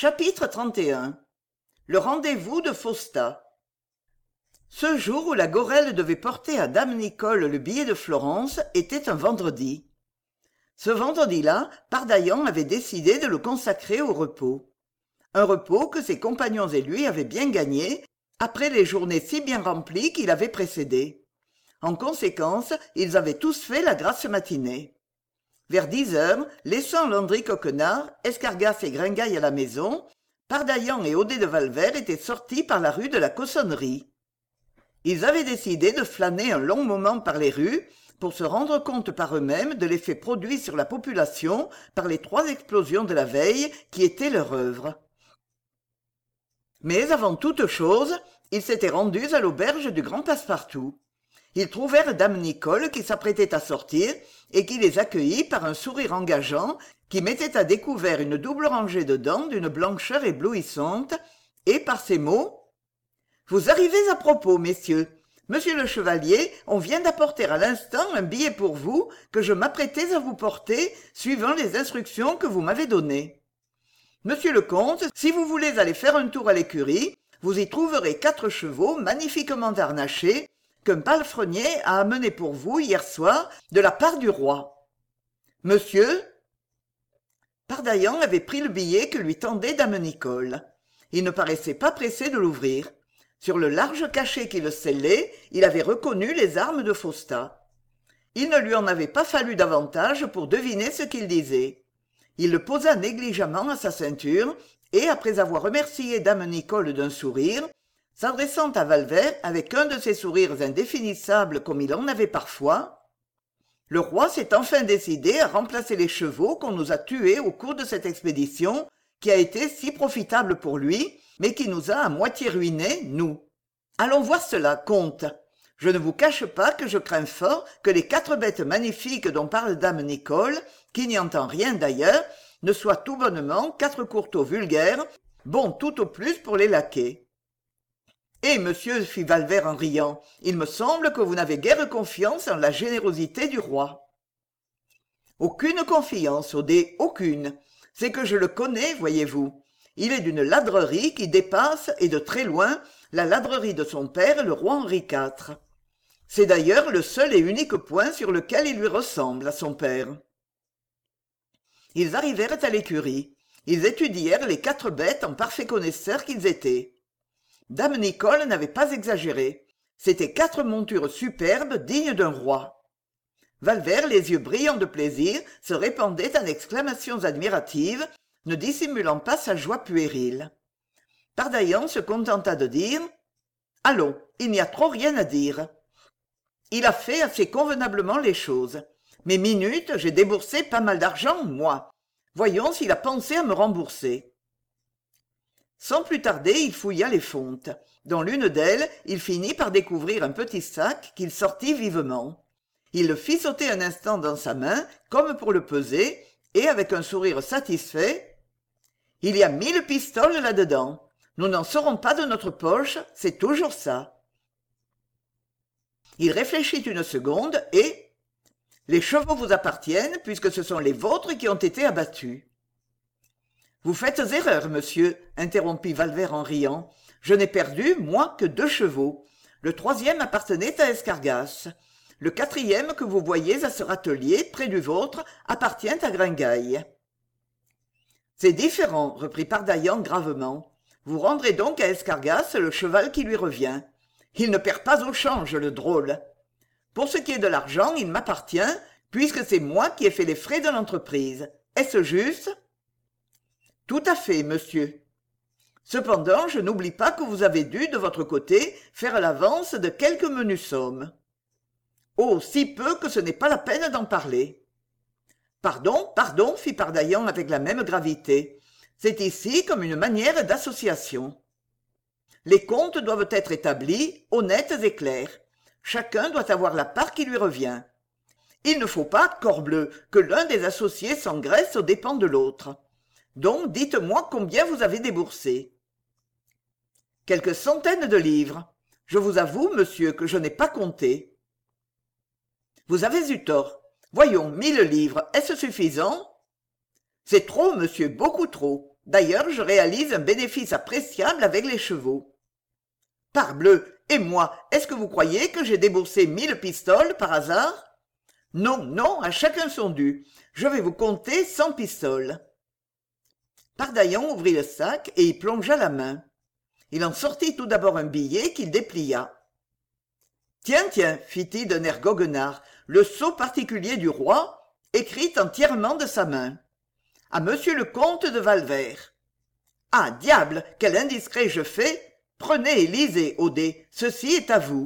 Chapitre 31. Le rendez-vous de Faustat. Ce jour où la Gorelle devait porter à dame Nicole le billet de Florence était un vendredi. Ce vendredi-là, Pardaillan avait décidé de le consacrer au repos. Un repos que ses compagnons et lui avaient bien gagné, après les journées si bien remplies qui l'avaient précédé. En conséquence, ils avaient tous fait la grasse matinée. Vers 10 heures, laissant Landry Coquenard, Escargas et Gringaille à la maison, Pardaillan et Odet de Valvert étaient sortis par la rue de la Cossonnerie. Ils avaient décidé de flâner un long moment par les rues pour se rendre compte par eux-mêmes de l'effet produit sur la population par les 3 explosions de la veille qui étaient leur œuvre. Mais avant toute chose, ils s'étaient rendus à l'auberge du Grand Passepartout. Ils trouvèrent dame Nicole qui s'apprêtait à sortir et qui les accueillit par un sourire engageant qui mettait à découvert une double rangée de dents d'une blancheur éblouissante, et par ces mots « Vous arrivez à propos, messieurs. Monsieur le chevalier, on vient d'apporter à l'instant un billet pour vous que je m'apprêtais à vous porter, suivant les instructions que vous m'avez données. Monsieur le comte, si vous voulez aller faire un tour à l'écurie, vous y trouverez 4 chevaux magnifiquement harnachés, qu'un palefrenier a amené pour vous hier soir de la part du roi. Monsieur ?» Pardaillan avait pris le billet que lui tendait dame Nicole. Il ne paraissait pas pressé de l'ouvrir. Sur le large cachet qui le scellait, il avait reconnu les armes de Faustat. Il ne lui en avait pas fallu davantage pour deviner ce qu'il disait. Il le posa négligemment à sa ceinture, et après avoir remercié dame Nicole d'un sourire, s'adressant à Valvert avec un de ces sourires indéfinissables comme il en avait parfois, « Le roi s'est enfin décidé à remplacer les chevaux qu'on nous a tués au cours de cette expédition qui a été si profitable pour lui, mais qui nous a à moitié ruinés, nous. Allons voir cela, comte. Je ne vous cache pas que je crains fort que les 4 bêtes magnifiques dont parle dame Nicole, qui n'y entend rien d'ailleurs, ne soient tout bonnement 4 courteaux vulgaires, bons tout au plus pour les laquais. » « Eh, monsieur, fit Valvert en riant, il me semble que vous n'avez guère confiance en la générosité du roi. »« Aucune confiance, Odet, aucune. C'est que je le connais, voyez-vous. Il est d'une ladrerie qui dépasse, et de très loin, la ladrerie de son père, le roi Henri IV. C'est d'ailleurs le seul et unique point sur lequel il lui ressemble à son père. » Ils arrivèrent à l'écurie. Ils étudièrent les 4 bêtes en parfaits connaisseurs qu'ils étaient. Dame Nicole n'avait pas exagéré. C'étaient 4 montures superbes, dignes d'un roi. Valvert, les yeux brillants de plaisir, se répandait en exclamations admiratives, ne dissimulant pas sa joie puérile. Pardaillan se contenta de dire « Allons, il n'y a trop rien à dire. Il a fait assez convenablement les choses. Mais minute, j'ai déboursé pas mal d'argent, moi. Voyons s'il a pensé à me rembourser. » Sans plus tarder, il fouilla les fontes. Dans l'une d'elles, il finit par découvrir un petit sac qu'il sortit vivement. Il le fit sauter un instant dans sa main, comme pour le peser, et avec un sourire satisfait, « Il y a 1000 pistoles là-dedans. Nous n'en serons pas de notre poche, c'est toujours ça. » Il réfléchit une seconde et « Les chevaux vous appartiennent puisque ce sont les vôtres qui ont été abattus. » « Vous faites erreur, monsieur, » interrompit Valvert en riant. « Je n'ai perdu, moi, que 2 chevaux. Le 3e appartenait à Escargas. Le 4e que vous voyez à ce râtelier, près du vôtre, appartient à Gringaille. »« C'est différent, » reprit Pardaillan gravement. « Vous rendrez donc à Escargas le cheval qui lui revient. Il ne perd pas au change, le drôle. Pour ce qui est de l'argent, il m'appartient, puisque c'est moi qui ai fait les frais de l'entreprise. Est-ce juste ? » « Tout à fait, monsieur. Cependant, je n'oublie pas que vous avez dû, de votre côté, faire l'avance de quelques menues sommes. Oh, si peu que ce n'est pas la peine d'en parler. »« Pardon, pardon, fit Pardaillan avec la même gravité. C'est ici comme une manière d'association. Les comptes doivent être établis, honnêtes et clairs. Chacun doit avoir la part qui lui revient. Il ne faut pas, corbleu, que l'un des associés s'engraisse aux dépens de l'autre. Donc, dites-moi combien vous avez déboursé. »« Quelques centaines de livres. Je vous avoue, monsieur, que je n'ai pas compté. »« Vous avez eu tort. Voyons, 1000 livres, est-ce suffisant ? » « C'est trop, monsieur, beaucoup trop. D'ailleurs, je réalise un bénéfice appréciable avec les chevaux. Parbleu, et moi, est-ce que vous croyez que j'ai déboursé 1000 pistoles par hasard? Non, non, à chacun son dû. Je vais vous compter 100 pistoles. Pardaillon ouvrit le sac et y plongea la main. Il en sortit tout d'abord un billet qu'il déplia. Tiens, tiens, fit-il d'un air goguenard, le sceau particulier du roi, écrit entièrement de sa main. À monsieur le comte de Valvert. Ah, diable, quel indiscret je fais! Prenez et lisez, Audet, ceci est à vous.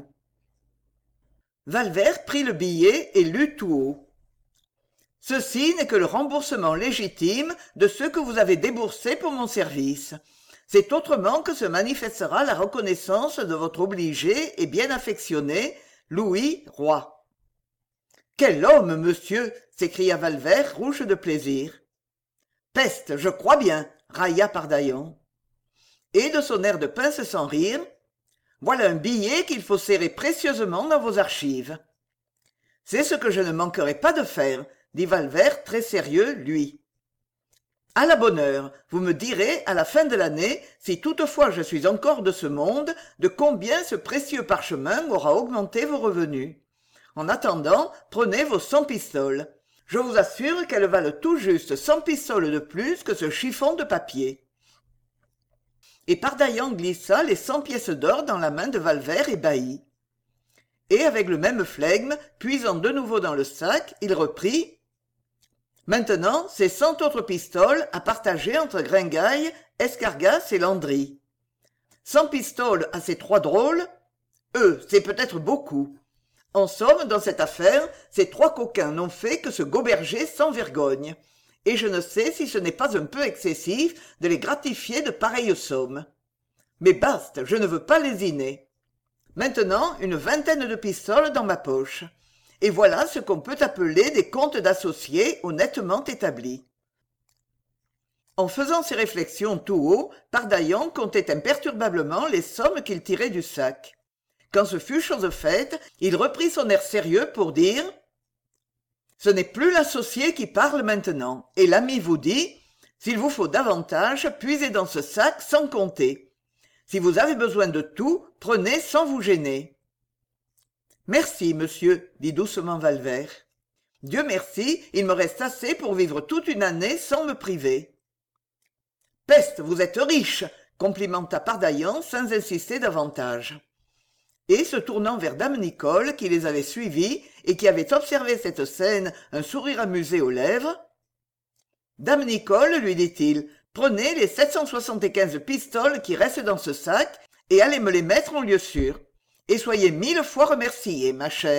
Valvert prit le billet et lut tout haut. Ceci n'est que le remboursement légitime de ce que vous avez déboursé pour mon service. C'est autrement que se manifestera la reconnaissance de votre obligé et bien affectionné Louis Roy. Quel homme, monsieur! S'écria Valvert, rouge de plaisir. Peste, je crois bien, railla Pardaillon. Et de son air de pince sans rire, voilà un billet qu'il faut serrer précieusement dans vos archives. C'est ce que je ne manquerai pas de faire, dit Valvert très sérieux, lui. À la bonne heure, vous me direz à la fin de l'année, si toutefois je suis encore de ce monde, de combien ce précieux parchemin aura augmenté vos revenus. En attendant, prenez vos 100 pistoles. Je vous assure qu'elles valent tout juste 100 pistoles de plus que ce chiffon de papier. Et Pardaillon glissa les 100 pièces d'or dans la main de Valvert ébahi. Et avec le même flegme, puisant de nouveau dans le sac, il reprit « Maintenant, c'est 100 autres pistoles à partager entre Gringaille, Escargas et Landry. 100 pistoles à ces trois drôles? C'est peut-être beaucoup. En somme, dans cette affaire, ces trois coquins n'ont fait que se goberger sans vergogne. Et je ne sais si ce n'est pas un peu excessif de les gratifier de pareilles sommes. Mais basta, je ne veux pas lésiner. Maintenant, une vingtaine de pistoles dans ma poche. Et voilà ce qu'on peut appeler des comptes d'associés honnêtement établis. » En faisant ces réflexions tout haut, Pardaillon comptait imperturbablement les sommes qu'il tirait du sac. Quand ce fut chose faite, il reprit son air sérieux pour dire « Ce n'est plus l'associé qui parle maintenant, et l'ami vous dit « S'il vous faut davantage, puisez dans ce sac sans compter. Si vous avez besoin de tout, prenez sans vous gêner. » « Merci, monsieur, dit doucement Valvert. Dieu merci, il me reste assez pour vivre toute une année sans me priver. »« Peste, vous êtes riche !» complimenta Pardaillon sans insister davantage. Et se tournant vers dame Nicole, qui les avait suivis et qui avait observé cette scène, un sourire amusé aux lèvres, « Dame Nicole, lui dit-il, prenez les 775 pistoles qui restent dans ce sac et allez me les mettre en lieu sûr. Et soyez 1000 fois remerciée, ma chère. »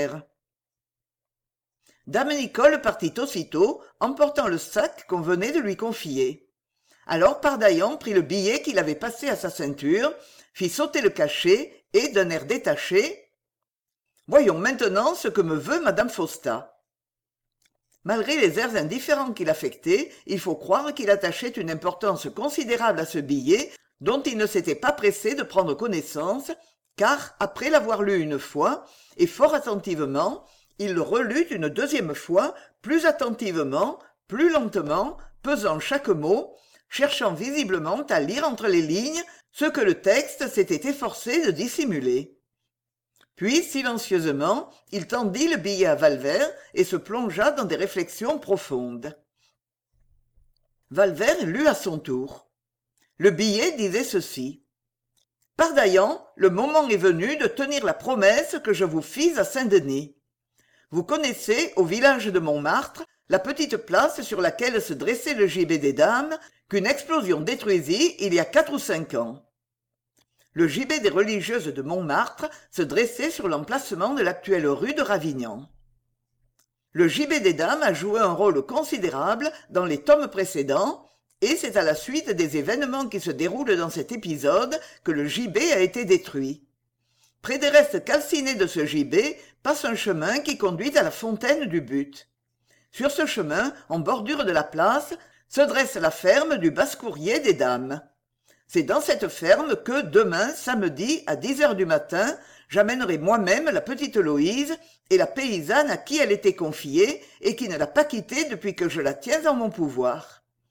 Dame Nicole partit aussitôt, emportant le sac qu'on venait de lui confier. Alors Pardaillon prit le billet qu'il avait passé à sa ceinture, fit sauter le cachet et, d'un air détaché, « Voyons maintenant ce que me veut madame Faustat. » Malgré les airs indifférents qu'il affectait, il faut croire qu'il attachait une importance considérable à ce billet dont il ne s'était pas pressé de prendre connaissance, car, après l'avoir lu une fois, et fort attentivement, il le relut une deuxième fois, plus attentivement, plus lentement, pesant chaque mot, cherchant visiblement à lire entre les lignes ce que le texte s'était efforcé de dissimuler. Puis, silencieusement, il tendit le billet à Valvert et se plongea dans des réflexions profondes. Valvert lut à son tour. Le billet disait ceci. « Pardaillon, le moment est venu de tenir la promesse que je vous fis à Saint-Denis. Vous connaissez, au village de Montmartre, la petite place sur laquelle se dressait le gibet des dames, qu'une explosion détruisit il y a 4 ou 5 ans. Le gibet des religieuses de Montmartre se dressait sur l'emplacement de l'actuelle rue de Ravignan. Le gibet des dames a joué un rôle considérable dans les tomes précédents, et c'est à la suite des événements qui se déroulent dans cet épisode que le gibet a été détruit. Près des restes calcinés de ce gibet passe un chemin qui conduit à la fontaine du But. Sur ce chemin, en bordure de la place, se dresse la ferme du basse-courrier des dames. C'est dans cette ferme que, demain, samedi, à 10 heures du matin, j'amènerai moi-même la petite Loïse et la paysanne à qui elle était confiée et qui ne l'a pas quittée depuis que je la tiens en mon pouvoir.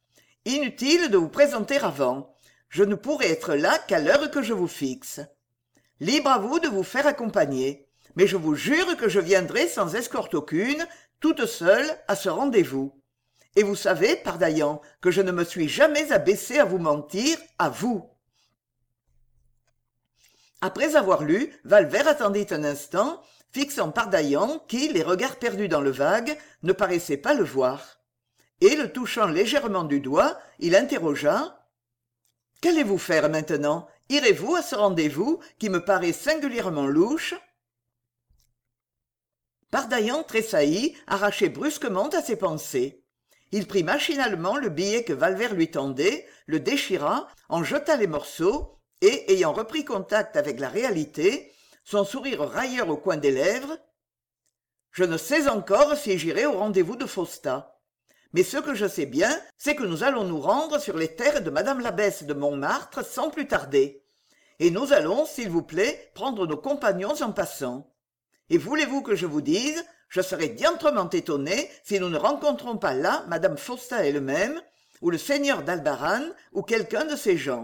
Inutile de vous présenter avant. Je ne pourrai être là qu'à l'heure que je vous fixe. Libre à vous de vous faire accompagner. Mais je vous jure que je viendrai sans escorte aucune, toute seule, à ce rendez-vous. Et vous savez, Pardaillan, que je ne me suis jamais abaissé à vous mentir, à vous. » Après avoir lu, Valvert attendit un instant, fixant Pardaillan qui, les regards perdus dans le vague, ne paraissait pas le voir. Et, le touchant légèrement du doigt, il interrogea: « Qu'allez-vous faire maintenant? Irez-vous à ce rendez-vous qui me paraît singulièrement louche ?» Pardaillan tressaillit, arraché brusquement à ses pensées. Il prit machinalement le billet que Valvert lui tendait, le déchira, en jeta les morceaux, et, ayant repris contact avec la réalité, son sourire railleur au coin des lèvres: « Je ne sais encore si j'irai au rendez-vous de Faustat. Mais ce que je sais bien, c'est que nous allons nous rendre sur les terres de madame l'abbesse de Montmartre sans plus tarder. Et nous allons, s'il vous plaît, prendre nos compagnons en passant. Et voulez-vous que je vous dise, je serais diantrement étonné si nous ne rencontrons pas là madame Faustat elle-même, ou le seigneur d'Albaran, ou quelqu'un de ces gens. »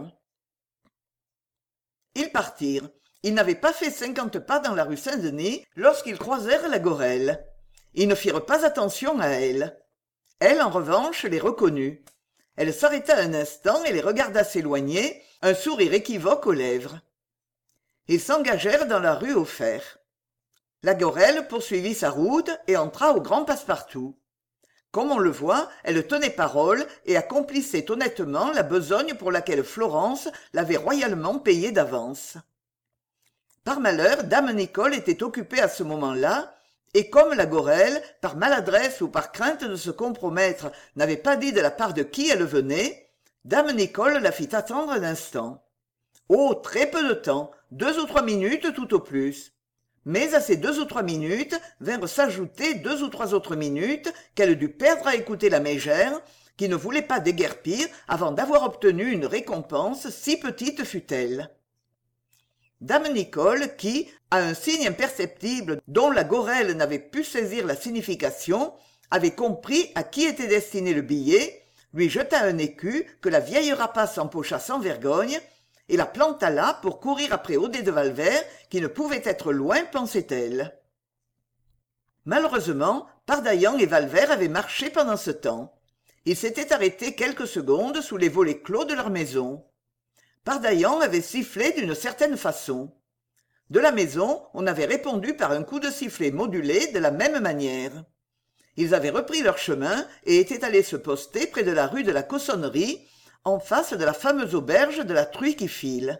Ils partirent. Ils n'avaient pas fait 50 pas dans la rue Saint-Denis lorsqu'ils croisèrent la Gorelle. Ils ne firent pas attention à elle. Elle, en revanche, les reconnut. Elle s'arrêta un instant et les regarda s'éloigner, un sourire équivoque aux lèvres. Ils s'engagèrent dans la rue aux Fers. La Gorelle poursuivit sa route et entra au Grand Passepartout. Comme on le voit, elle tenait parole et accomplissait honnêtement la besogne pour laquelle Florence l'avait royalement payée d'avance. Par malheur, dame Nicole était occupée à ce moment-là, et comme la Gorelle, par maladresse ou par crainte de se compromettre, n'avait pas dit de la part de qui elle venait, dame Nicole la fit attendre un instant. Oh, très peu de temps, 2 ou 3 minutes tout au plus. Mais à ces 2 ou 3 minutes vinrent s'ajouter 2 ou 3 autres minutes qu'elle dut perdre à écouter la mégère, qui ne voulait pas déguerpir avant d'avoir obtenu une récompense, si petite fût-elle. Dame Nicole, qui, à un signe imperceptible dont la Gorelle n'avait pu saisir la signification, avait compris à qui était destiné le billet, lui jeta un écu que la vieille rapace empocha sans vergogne, et la planta là pour courir après Odet de Valvert, qui ne pouvait être loin, pensait-elle. Malheureusement, Pardaillan et Valvert avaient marché pendant ce temps. Ils s'étaient arrêtés quelques secondes sous les volets clos de leur maison. Pardaillan avait sifflé d'une certaine façon. De la maison, on avait répondu par un coup de sifflet modulé de la même manière. Ils avaient repris leur chemin et étaient allés se poster près de la rue de la Cossonnerie, en face de la fameuse auberge de la Truie qui file.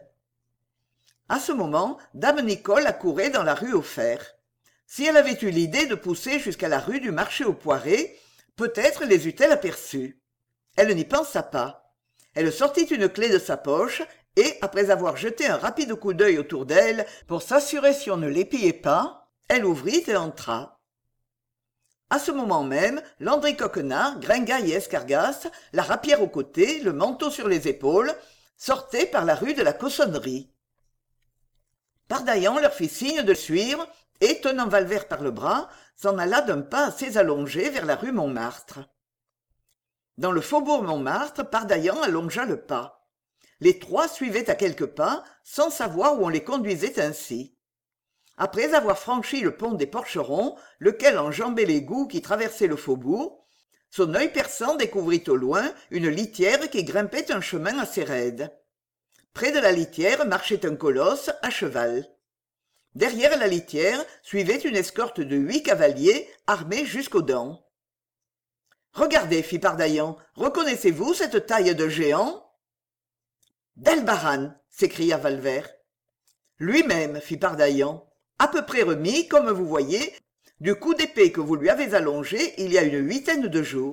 À ce moment, dame Nicole accourait dans la rue aux Fers. Si elle avait eu l'idée de pousser jusqu'à la rue du marché aux Poirées, peut-être les eût-elle aperçus. Elle n'y pensa pas. Elle sortit une clé de sa poche et, après avoir jeté un rapide coup d'œil autour d'elle pour s'assurer si on ne l'épillait pas, elle ouvrit et entra. À ce moment même, Landry Coquenard, Gringaille et Escargas, la rapière au côté, le manteau sur les épaules, sortaient par la rue de la Cossonnerie. Pardaillan leur fit signe de suivre et, tenant Valvert par le bras, s'en alla d'un pas assez allongé vers la rue Montmartre. Dans le faubourg Montmartre, Pardaillan allongea le pas. Les trois suivaient à quelques pas, sans savoir où on les conduisait ainsi. Après avoir franchi le pont des Porcherons, lequel enjambait l'égout qui traversait le faubourg, son œil perçant découvrit au loin une litière qui grimpait un chemin assez raide. Près de la litière marchait un colosse à cheval. Derrière la litière suivait une escorte de 8 cavaliers armés jusqu'aux dents. « Regardez, fit Pardaillan, reconnaissez-vous cette taille de géant ?»« D'Albaran !» s'écria Valvert. « Lui-même, fit Pardaillan, à peu près remis, comme vous voyez, du coup d'épée que vous lui avez allongé il y a une 8aine de jours. »«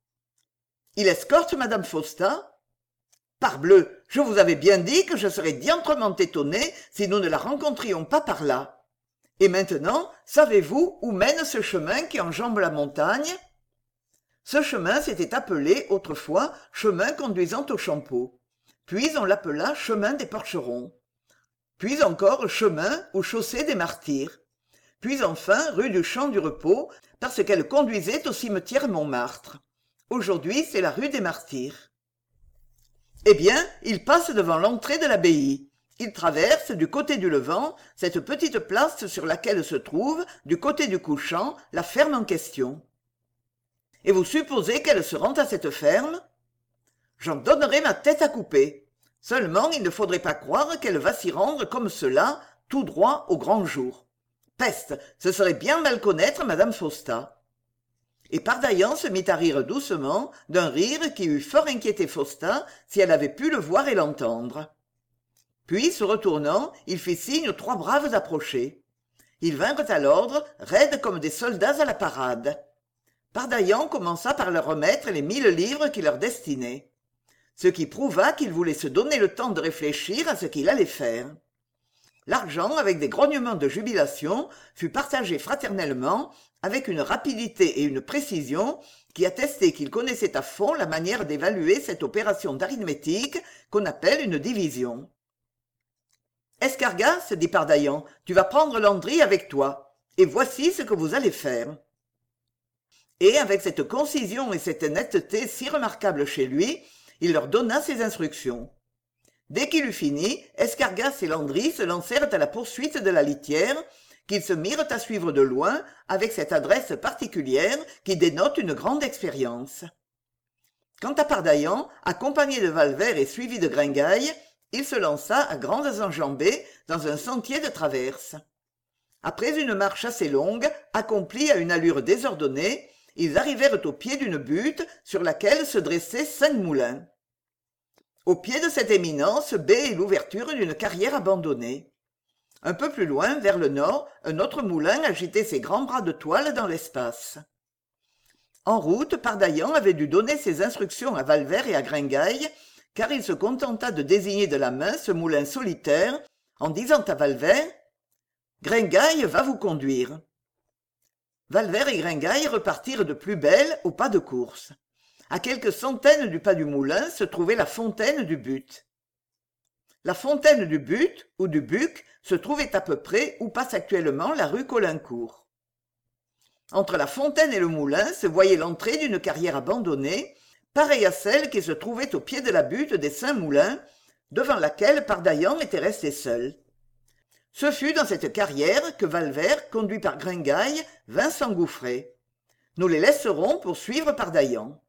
Il escorte madame Faustat ?»« Parbleu, je vous avais bien dit que je serais diantrement étonné si nous ne la rencontrions pas par là. Et maintenant, savez-vous où mène ce chemin qui enjambe la montagne ?» Ce chemin s'était appelé autrefois chemin conduisant au Champeau. Puis on l'appela chemin des Porcherons. Puis encore chemin ou chaussée des Martyrs. Puis enfin rue du Champ du Repos, parce qu'elle conduisait au cimetière Montmartre. Aujourd'hui, c'est la rue des Martyrs. Eh bien, il passe devant l'entrée de l'abbaye. Il traverse, du côté du levant, cette petite place sur laquelle se trouve, du côté du couchant, la ferme en question. Et vous supposez qu'elle se rend à cette ferme? J'en donnerais ma tête à couper. Seulement, il ne faudrait pas croire qu'elle va s'y rendre comme cela, tout droit au grand jour. Peste, ce serait bien mal connaître madame Fausta. Et Pardaillan se mit à rire doucement, d'un rire qui eût fort inquiété Fausta si elle avait pu le voir et l'entendre. Puis, se retournant, il fit signe aux 3 braves d'approcher. Ils vinrent à l'ordre, raides comme des soldats à la parade. Pardaillan commença par leur remettre les 1000 livres qu'il leur destinait, ce qui prouva qu'il voulait se donner le temps de réfléchir à ce qu'il allait faire. L'argent, avec des grognements de jubilation, fut partagé fraternellement, avec une rapidité et une précision qui attestaient qu'il connaissait à fond la manière d'évaluer cette opération d'arithmétique qu'on appelle une division. « Escargas, dit Pardaillan, tu vas prendre Landry avec toi, et voici ce que vous allez faire. » Et avec cette concision et cette netteté si remarquables chez lui, il leur donna ses instructions. Dès qu'il eut fini, Escargas et Landry se lancèrent à la poursuite de la litière, qu'ils se mirent à suivre de loin, avec cette adresse particulière qui dénote une grande expérience. Quant à Pardaillan, accompagné de Valvert et suivi de Gringaille, il se lança à grandes enjambées dans un sentier de traverse. Après une marche assez longue, accomplie à une allure désordonnée, ils arrivèrent au pied d'une butte sur laquelle se dressaient 5 moulins. Au pied de cette éminence baie l'ouverture d'une carrière abandonnée. Un peu plus loin, vers le nord, un autre moulin agitait ses grands bras de toile dans l'espace. En route, Pardaillan avait dû donner ses instructions à Valvert et à Gringaille, car il se contenta de désigner de la main ce moulin solitaire, en disant à Valvert « Gringaille va vous conduire ». Valvert et Gringaille repartirent de plus belle au pas de course. À quelques centaines du pas du moulin se trouvait la fontaine du but. La fontaine du but, ou du Buc, se trouvait à peu près où passe actuellement la rue Caulaincourt. Entre la fontaine et le moulin se voyait l'entrée d'une carrière abandonnée, pareille à celle qui se trouvait au pied de la butte des 5 moulins, devant laquelle Pardaillan était resté seul. Ce fut dans cette carrière que Valvert, conduit par Gringaille, vint s'engouffrer. Nous les laisserons poursuivre Pardaillan.